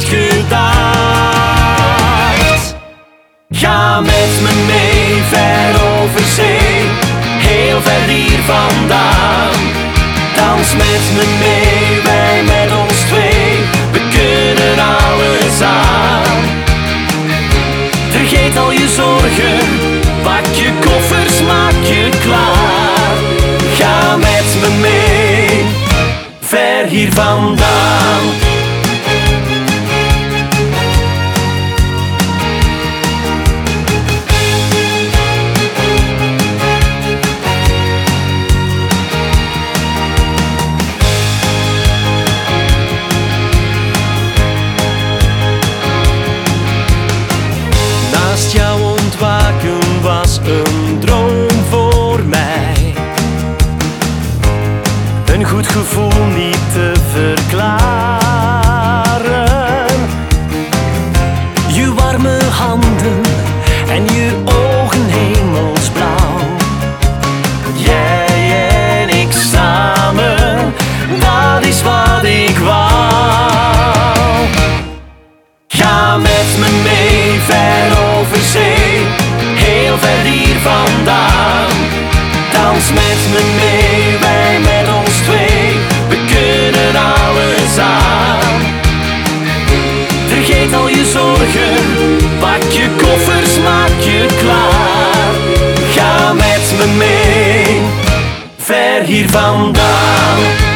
nooit gedacht. Ga met me mee, ver over zee, heel ver hier vandaan. Dans met me mee, wij met ons twee, we kunnen alles aan. Vergeet al je zorgen, pak je koffers, maak je klaar. Ga met me mee, ver hier vandaan. Naast jou ontwaken was een droom voor mij. Een goed gevoel niet te verklaren. Je warme handen en je ogen hemelsblauw. Jij en ik samen, dat is wat ik wou. Ga met me mee, ver over zee, heel ver hier vandaan. Dans met me mee, wij met ons twee, we kunnen alles aan. Vergeet al je zorgen, pak je koffers, maak je klaar. Ga met me mee, ver hier vandaan.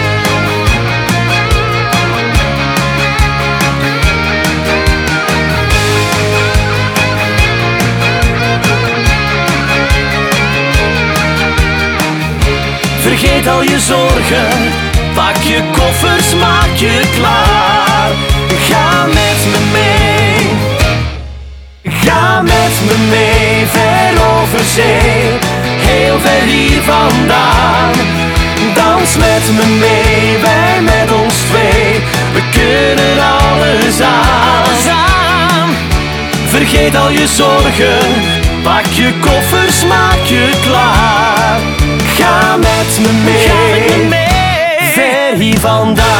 Vergeet al je zorgen, pak je koffers, maak je klaar. Ga met me mee, ga met me mee, ver over zee, heel ver hier vandaan. Dans met me mee, wij met ons twee, we kunnen alles aan. Vergeet al je zorgen, pak je koffers, maak je klaar. Ga met me mee, ver hier vandaan.